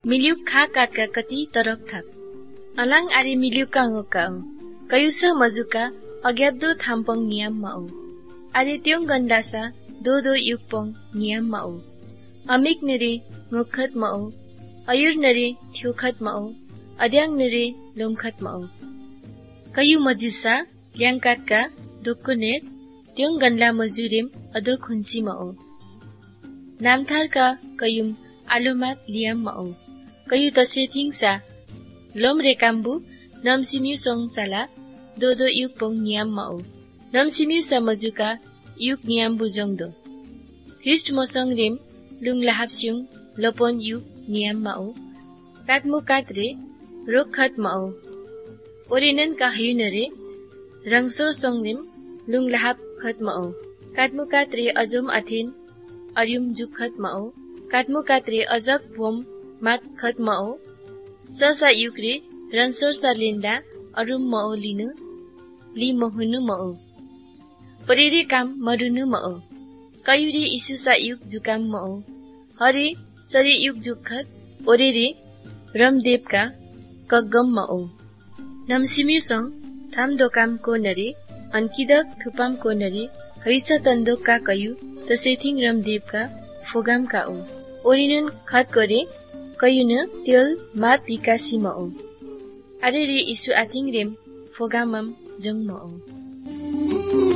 मिल्युक खा काटका कति तरक थाप अलाङ आरी मिल्युका ngका कयुसा मजुका अग्याब्दो थाम्पङ नियम माउ आरे त्योङ गन्दासा दो युगपङ नियम माउ अमिक नरे ngखत माउ अयुर नरे थ्योखत माउ अद्याङ नरे लोमखत माउ कयु मजुसा ल्याङकाटका दोक्को नेट त्योङ गन्ला मजुरेम अदो खुन्सी माउ नामथारका कयुम आलुमात लियाम माउ कयु तसे थिङसा लोम रेकाम्बु नमसिम्यु सोङसाला दो युगपङ नियम माउ नमसिम्यु समजुका युग नियम बुजोङदो ख्रिस्ट मोसङ रेम लुङ लाहाप्स्युङ लोपन युग नियम माउ काटमु काटरे रोखत माउ ओरेनन का हयुनरे रंगसो सोङरेम लुङ लाहाप खत माउ काटमु काटरे अजोम अथेन अरियुम जुखत माउ काटमु काटरे अजक भोम मात खत माउ ससा युगरे रनसोर सा लिन्दा अरुम माउ लिनु लि महुनु माउ परेरे काम मरुनु माउ कयुरे इसुसा युग जुकाम माउ हरे सरे युग जुखत ओरेरे रमदेवका कगम माउ नमसिम्यु सङ थाम दोकाम को नरे अनकिदक थुपाम को नरे हैसा तन्दोक का कयु तसेथिङ रमदेवका फोगाम का ओ ओरिनन खत करे कयुन तेल मात विकासी माउ अरे रे इसु आथिङ रेम फोगामम जङ माउ